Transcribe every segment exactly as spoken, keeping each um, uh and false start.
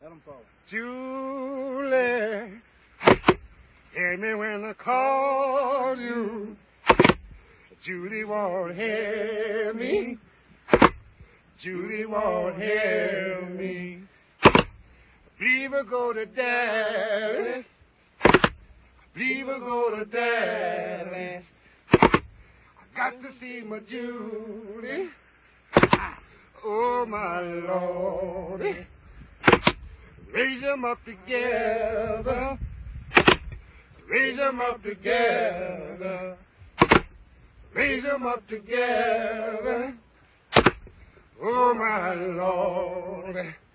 Let them fall. Julie, hear me when I call you. Julie won't hear me. Julie won't hear me. Believe her go to Dallas. Believe her go to Dallas. I got to see my Julie. Oh my Lord. Raise them up together. Raise them up together. Raise them up together. Oh my Lord.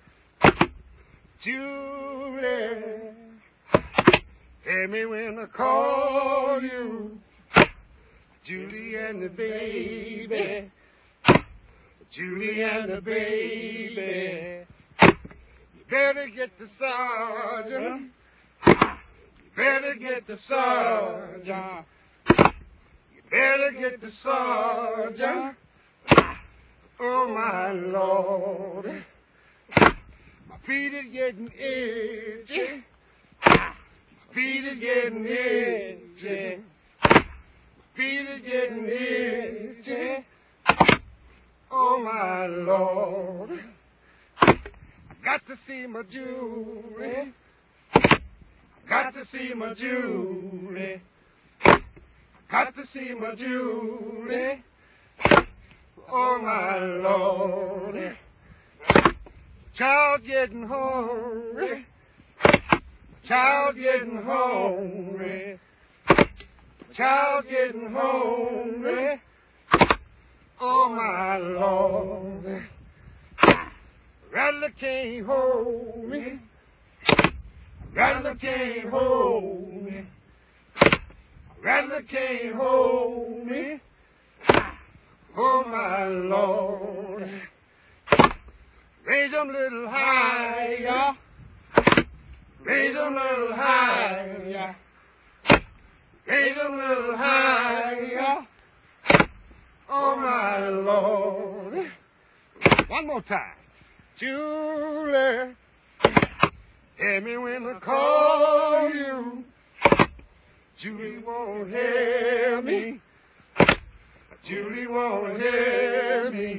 Julie, hear me when I call you. Julie and the baby. Julie and the baby. You better get the sergeant. You better get the sergeant. You better get the sergeant. Oh my Lord. My feet are getting itchy. My feet are getting itchy. My feet are getting itchy. Oh my Lord. Got to see my Julie. Got to see my Julie. Got to see my Julie. Oh my Lord. Child getting hungry. Child getting hungry. Child getting hungry. Oh my Lord. Rattler can't hold me. Rattler can't hold me. Rattler can't hold me. Oh my Lord. Raise them a little higher. Raise them a little higher. Raise them a little higher. Oh my Lord. One more time. Julie, hear me when I call you. Julie won't hear me. Julie won't hear me.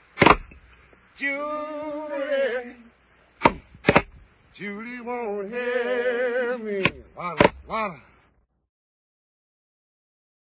Julie, Julie won't hear me. Walla, walla.